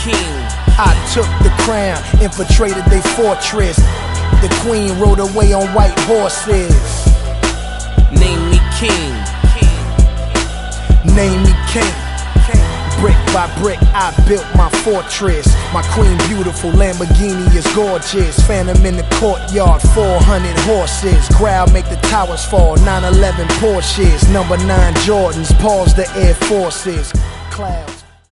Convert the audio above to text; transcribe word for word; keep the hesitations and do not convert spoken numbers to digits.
king. I took the crown, infiltrated their fortress. The queen rode away on white horses. Name me king. Name me king. Brick by brick, I built my fortress. My queen beautiful, Lamborghini is gorgeous. Phantom in the courtyard, four hundred horses. Growl make the towers fall, nine eleven Porsches. Number nine Jordans, pause the Air Forces. Cloud.